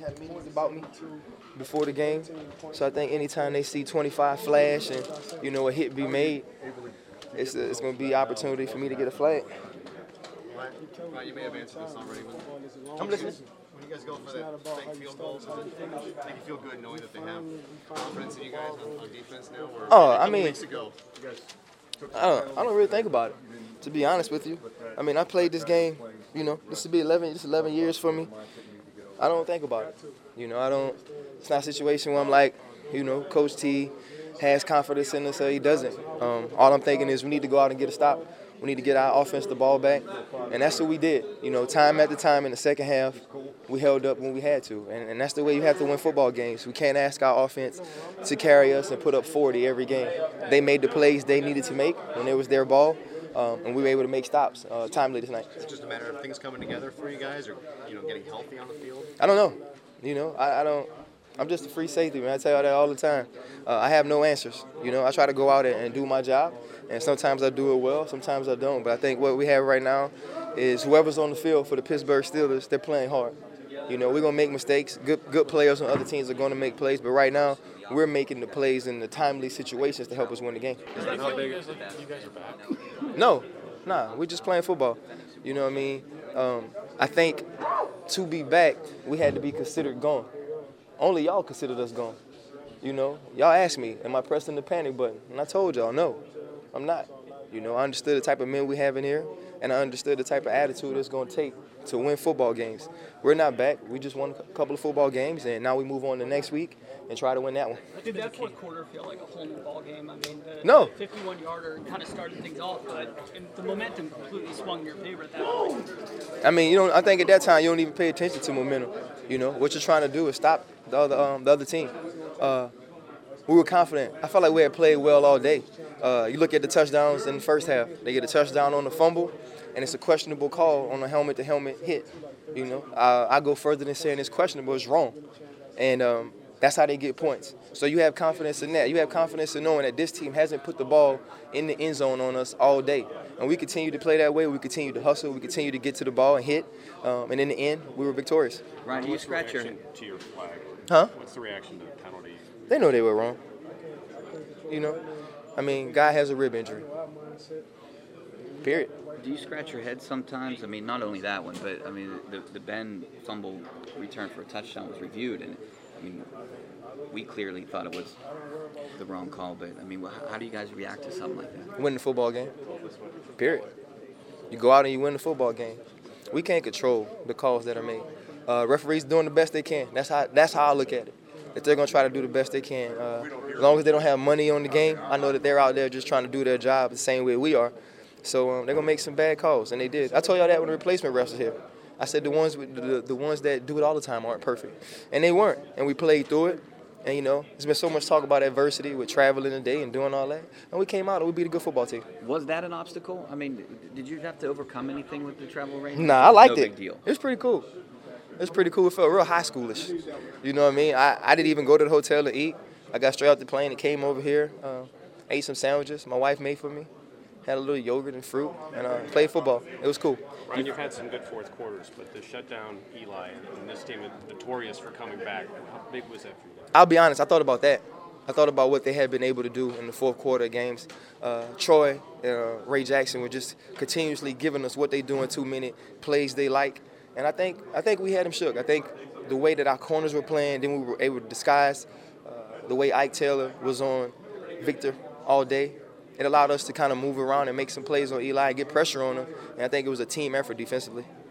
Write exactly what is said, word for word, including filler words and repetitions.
have meetings about me before the game. So I think anytime they see twenty-five flash and, you know, a hit be made, it's, a, it's going to be an opportunity for me to get a flag. Well, you may have answered this already. When, I'm listening. When you guys go for that fake field goal, does it make you feel good knowing that they have confidence in you guys on, on defense now? Or Oh, a I couple mean, weeks ago, you guys took I don't, I don't really think about it, to be honest with you. I mean, I played this game, you know, this will be eleven, this eleven years for me. I don't think about it. You know, I don't, it's not a situation where I'm like, you know, Coach T has confidence in us or he doesn't. Um, all I'm thinking is we need to go out and get a stop. We need to get our offense the ball back, and that's what we did. You know, time after time in the second half, we held up when we had to, and, and that's the way you have to win football games. We can't ask our offense to carry us and put up forty every game. They made the plays they needed to make when it was their ball, um, and we were able to make stops uh, timely tonight. Is it just a matter of things coming together for you guys, or you know, getting healthy on the field? I don't know. You know, I, I don't. I'm just a free safety, man. I tell you that all the time. Uh, I have no answers. You know, I try to go out and, and do my job, and sometimes I do it well, sometimes I don't. But I think what we have right now is whoever's on the field for the Pittsburgh Steelers, they're playing hard. You know, we're going to make mistakes. Good good players on other teams are going to make plays, but right now we're making the plays in the timely situations to help us win the game. Does that feel like you guys are back? No, nah, we're just playing football. You know what I mean? Um, I think to be back, we had to be considered gone. Only y'all considered us gone. You know, y'all asked me, am I pressing the panic button? And I told y'all, no, I'm not. You know, I understood the type of men we have in here, and I understood the type of attitude it's going to take to win football games. We're not back. We just won a couple of football games, and now we move on to next week and try to win that one. Did that fourth quarter feel like a whole new ball game? I mean, the No. fifty-one yarder kind of started things off, but the momentum completely swung in your favor at that point. I mean, you know, I think at that time you don't even pay attention to momentum. You know, what you're trying to do is stop the other um, the other team. Uh, we were confident. I felt like we had played well all day. Uh, you look at the touchdowns in the first half. They get a touchdown on the fumble, and it's a questionable call on a helmet-to-helmet hit. You know, uh, I go further than saying it's questionable. It's wrong, and um, that's how they get points. So you have confidence in that. You have confidence in knowing that this team hasn't put the ball in the end zone on us all day. And we continue to play that way. We continue to hustle. We continue to get to the ball and hit. Um, and in the end, we were victorious. Ryan, do you scratch your to your flag? Huh? What's the reaction to the penalty? They know they were wrong. You know? I mean, guy has a rib injury. Period. Do you scratch your head sometimes? I mean, not only that one, but I mean, the, the Ben fumble return for a touchdown was reviewed, and I mean, we clearly thought it was the wrong call. But I mean, how do you guys react to something like that? Win the football game. Period. You go out and you win the football game. We can't control the calls that are made. Uh, referees doing the best they can. That's how. That's how I look at it. If they're gonna try to do the best they can, uh, as long as they don't have money on the game, I know that they're out there just trying to do their job the same way we are. So um, they're gonna make some bad calls, and they did. I told y'all that when the replacement refs was here. I said the ones with the, the ones that do it all the time aren't perfect, and they weren't. And we played through it. And you know, there's been so much talk about adversity with traveling today and doing all that, and we came out and we beat a good football team. Was that an obstacle? I mean, did you have to overcome anything with the travel range? Nah, I liked no it. Big deal. It was pretty cool. It was pretty cool. It felt real high schoolish. You know what I mean? I, I didn't even go to the hotel to eat. I got straight off the plane and came over here, uh, ate some sandwiches my wife made for me, had a little yogurt and fruit, and uh, played football. It was cool. Ryan, you've had some good fourth quarters, but to shut down Eli and this team is notorious for coming back, how big was that for you? I'll be honest, I thought about that. I thought about what they had been able to do in the fourth quarter games. Uh, Troy and uh, Ray Jackson were just continuously giving us what they do in two-minute plays they like. And I think I think we had them shook. I think the way that our corners were playing, then we were able to disguise uh, the way Ike Taylor was on Victor all day. It allowed us to kind of move around and make some plays on Eli, get pressure on him. And I think it was a team effort defensively.